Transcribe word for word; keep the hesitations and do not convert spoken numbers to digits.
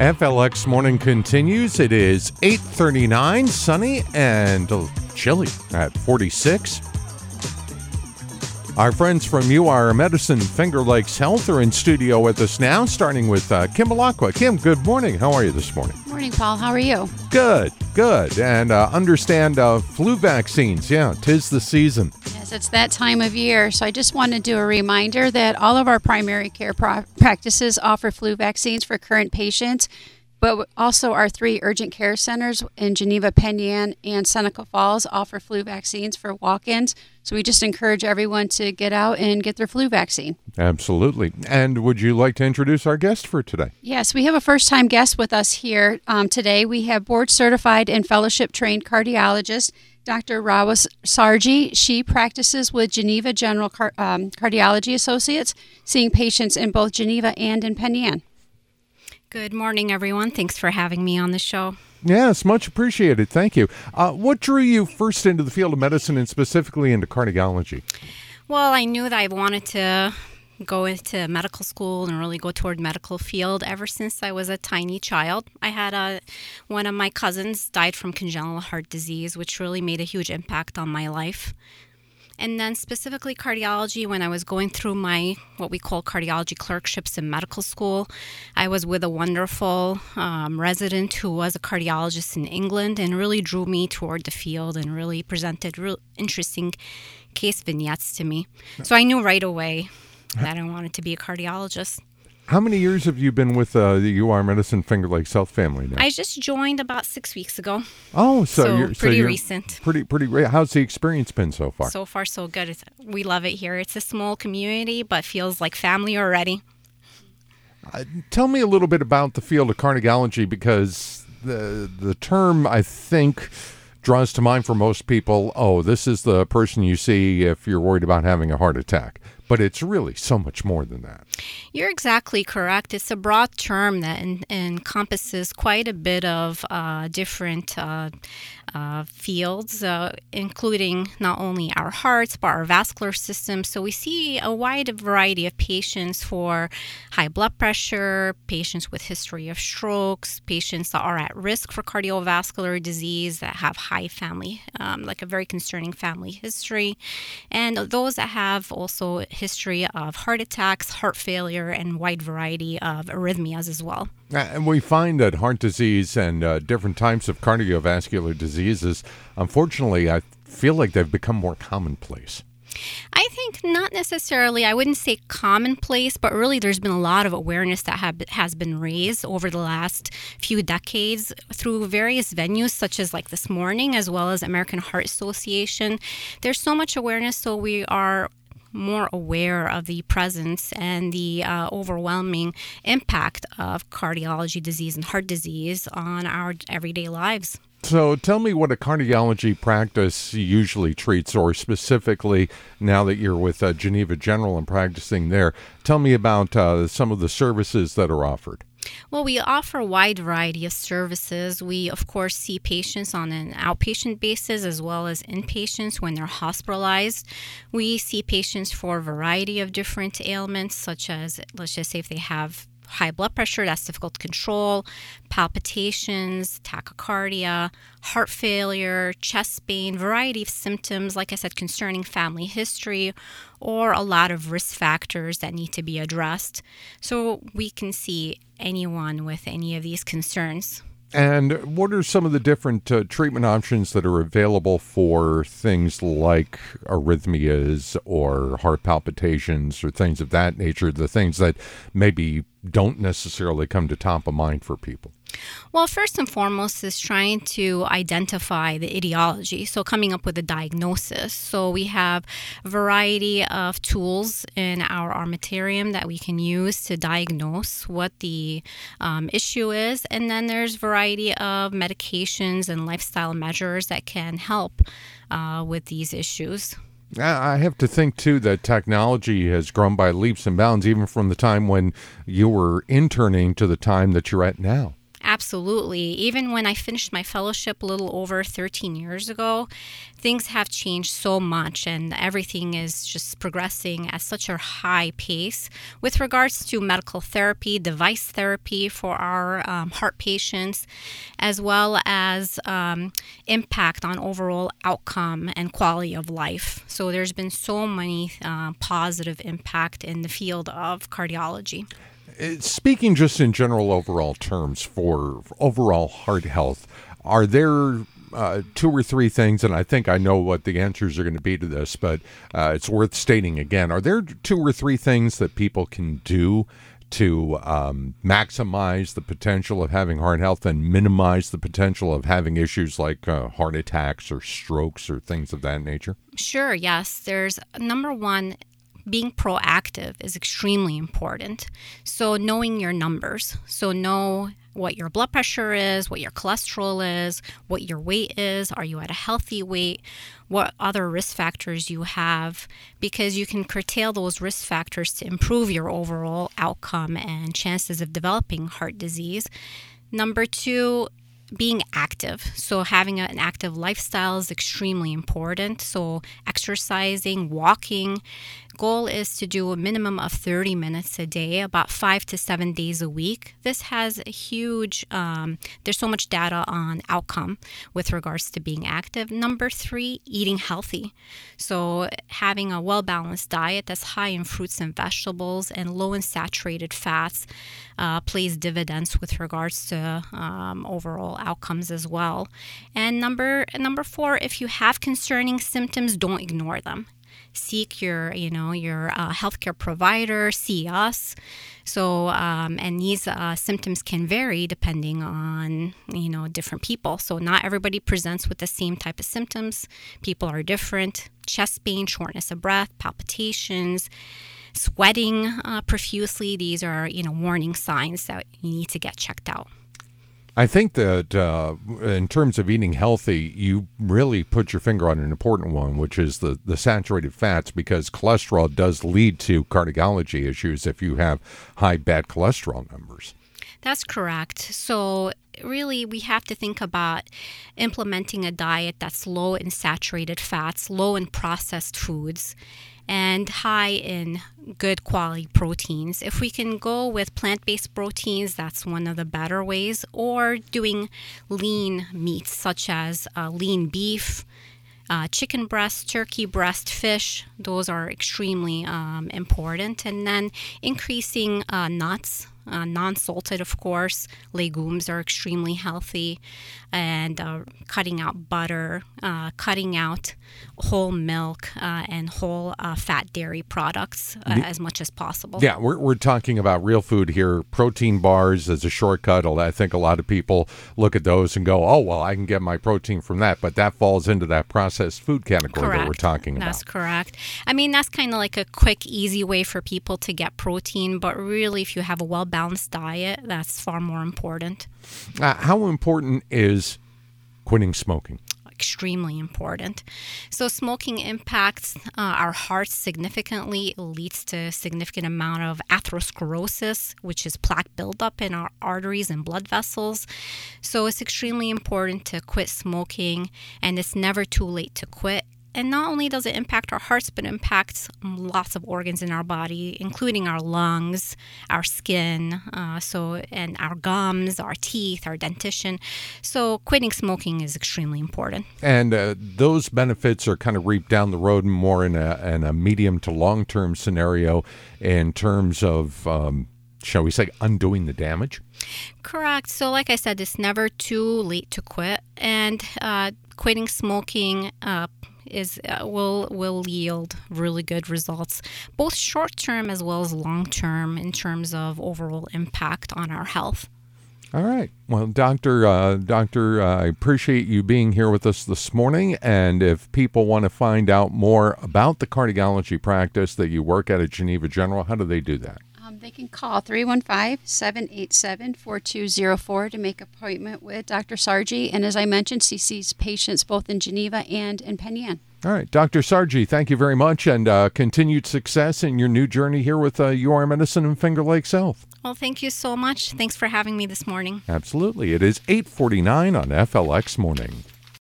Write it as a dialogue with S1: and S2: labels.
S1: F L X Morning continues. It is eight thirty-nine, sunny and chilly at forty-six. Our friends from U R Medicine Finger Lakes Health are in studio with us now, starting with uh, Kim Malacqua. Kim, good morning. How are you this morning?
S2: Morning, Paul. How are you?
S1: Good, good. And uh, understand uh, flu vaccines. Yeah, 'tis the season.
S2: Yes, it's that time of year. So I just want to do a reminder that all of our primary care pro- practices offer flu vaccines for current patients, but also our three urgent care centers in Geneva, Penn Yan, and Seneca Falls offer flu vaccines for walk-ins. So we just encourage everyone to get out and get their flu vaccine.
S1: Absolutely. And would you like to introduce our guest for today?
S2: Yes, we have a first-time guest with us here um, today. We have board-certified and fellowship-trained cardiologist, Doctor Rawa Sarji. She practices with Geneva General Car- um, Cardiology Associates, seeing patients in both Geneva and in Penn Yan.
S3: Good morning, everyone. Thanks for having me on the show.
S1: Yes, much appreciated. Thank you. Uh, what drew you first into the field of medicine and specifically into cardiology?
S3: Well, I knew that I wanted to go into medical school and really go toward medical field ever since I was a tiny child. I had a one of my cousins died from congenital heart disease, which really made a huge impact on my life. And then specifically cardiology, when I was going through my, what we call cardiology clerkships in medical school, I was with a wonderful um, resident who was a cardiologist in England and really drew me toward the field and really presented real interesting case vignettes to me. So I knew right away that I wanted to be a cardiologist.
S1: How many years have you been with uh, the U R Medicine Finger Lakes Health family now?
S3: I just joined about six weeks ago.
S1: Oh, so,
S3: so
S1: you're
S3: pretty
S1: so you're
S3: recent.
S1: Pretty, pretty. How's the experience been so far?
S3: So far, so good. It's, we love it here. It's a small community, but feels like family already.
S1: Uh, tell me a little bit about the field of cardiology, because the the term, I think, draws to mind for most people, oh, this is the person you see if you're worried about having a heart attack. But it's really so much more than that.
S3: You're exactly correct. It's a broad term that en- encompasses quite a bit of uh, different uh, uh, fields, uh, including not only our hearts, but our vascular system. So we see a wide variety of patients for high blood pressure, patients with history of strokes, patients that are at risk for cardiovascular disease, that have high family, um, like a very concerning family history, and those that have also history of heart attacks, heart failure, and wide variety of arrhythmias as well.
S1: And we find that heart disease and uh, different types of cardiovascular diseases, unfortunately, I feel like they've become more commonplace.
S3: I think not necessarily, I wouldn't say commonplace, but really there's been a lot of awareness that have, has been raised over the last few decades through various venues, such as like this morning, as well as American Heart Association. There's so much awareness, so we are more aware of the presence and the uh, overwhelming impact of cardiology disease and heart disease on our everyday lives.
S1: So tell me what a cardiology practice usually treats, or specifically now that you're with uh, Geneva General and practicing there, tell me about uh, some of the services that are offered.
S3: Well, we offer a wide variety of services. We, of course, see patients on an outpatient basis as well as inpatients when they're hospitalized. We see patients for a variety of different ailments, such as, let's just say, if they have high blood pressure that's difficult to control, palpitations, tachycardia, heart failure, chest pain, variety of symptoms, like I said, concerning family history, or a lot of risk factors that need to be addressed. So we can see anyone with any of these concerns.
S1: And what are some of the different uh, treatment options that are available for things like arrhythmias or heart palpitations or things of that nature, the things that maybe don't necessarily come to top of mind for people?
S3: Well, first and foremost is trying to identify the etiology, so coming up with a diagnosis. So we have a variety of tools in our armamentarium that we can use to diagnose what the um, issue is, and then there's a variety of medications and lifestyle measures that can help uh, with these issues.
S1: I have to think, too, that technology has grown by leaps and bounds, even from the time when you were interning to the time that you're at now.
S3: Absolutely. Even when I finished my fellowship a little over thirteen years ago, things have changed so much and everything is just progressing at such a high pace with regards to medical therapy, device therapy for our um, heart patients, as well as um, impact on overall outcome and quality of life. So there's been so many uh, positive impact in the field of cardiology.
S1: Speaking just in general overall terms for overall heart health, are there uh, two or three things, and I think I know what the answers are going to be to this, but uh, it's worth stating again, are there two or three things that people can do to um, maximize the potential of having heart health and minimize the potential of having issues like uh, heart attacks or strokes or things of that nature?
S3: Sure, yes. There's number one, being proactive is extremely important. So knowing your numbers. So know what your blood pressure is, what your cholesterol is, what your weight is. Are you at a healthy weight? What other risk factors you have? Because you can curtail those risk factors to improve your overall outcome and chances of developing heart disease. Number two, being active. So having an active lifestyle is extremely important. So exercising, walking. Goal is to do a minimum of thirty minutes a day, about five to seven days a week. This has a huge, um, there's so much data on outcome with regards to being active. Number three, eating healthy. So having a well-balanced diet that's high in fruits and vegetables and low in saturated fats uh, plays dividends with regards to um, overall outcomes as well. And number number four, if you have concerning symptoms, don't ignore them. Seek your, you know, your uh, healthcare provider, see us. So, um, and these uh, symptoms can vary depending on, you know, different people. So not everybody presents with the same type of symptoms. People are different. Chest pain, shortness of breath, palpitations, sweating uh, profusely. These are, you know, warning signs that you need to get checked out.
S1: I think that uh, in terms of eating healthy, you really put your finger on an important one, which is the, the saturated fats, because cholesterol does lead to cardiology issues if you have high bad cholesterol numbers.
S3: That's correct. So really, we have to think about implementing a diet that's low in saturated fats, low in processed foods, and high in good quality proteins. If we can go with plant-based proteins, that's one of the better ways, or doing lean meats such as uh, lean beef, uh, chicken breast, turkey breast, fish. Those are extremely um, important. And then increasing uh, nuts. Uh, non-salted, of course. Legumes are extremely healthy, and uh, cutting out butter, uh, cutting out whole milk uh, and whole uh, fat dairy products uh, the, as much as possible.
S1: Yeah, we're we're talking about real food here. Protein bars as a shortcut. I think a lot of people look at those and go, "Oh, well, I can get my protein from that," but that falls into that processed food category
S3: correct.
S1: that we're talking about.
S3: That's correct. I mean, that's kind of like a quick, easy way for people to get protein, but really, if you have a well balanced diet, that's far more important.
S1: Uh, how important is quitting smoking?
S3: Extremely important. So smoking impacts uh, our hearts significantly. It leads to a significant amount of atherosclerosis, which is plaque buildup in our arteries and blood vessels. So it's extremely important to quit smoking, and it's never too late to quit. And not only does it impact our hearts, but it impacts lots of organs in our body, including our lungs, our skin, uh, so and our gums, our teeth, our dentition. So quitting smoking is extremely important.
S1: And uh, those benefits are kind of reaped down the road more in a, in a medium to long-term scenario in terms of, um, shall we say, undoing the damage?
S3: Correct. So like I said, it's never too late to quit. And uh, quitting smoking uh, is uh, will will yield really good results, both short-term as well as long-term in terms of overall impact on our health.
S1: All right. Well, Doctor, uh, Doctor, uh, I appreciate you being here with us this morning. And if people want to find out more about the cardiology practice that you work at at Geneva General, how do they do that?
S2: Um, they can call three one five, seven eight seven, four two zero four to make an appointment with Doctor Sargi. And as I mentioned, she sees patients both in Geneva and in Penn Yan.
S1: All right, Doctor Sargi, thank you very much, and uh, continued success in your new journey here with uh, U R Medicine and Finger Lakes Health.
S3: Well, thank you so much. Thanks for having me this morning.
S1: Absolutely. It is eight forty-nine on F L X Morning.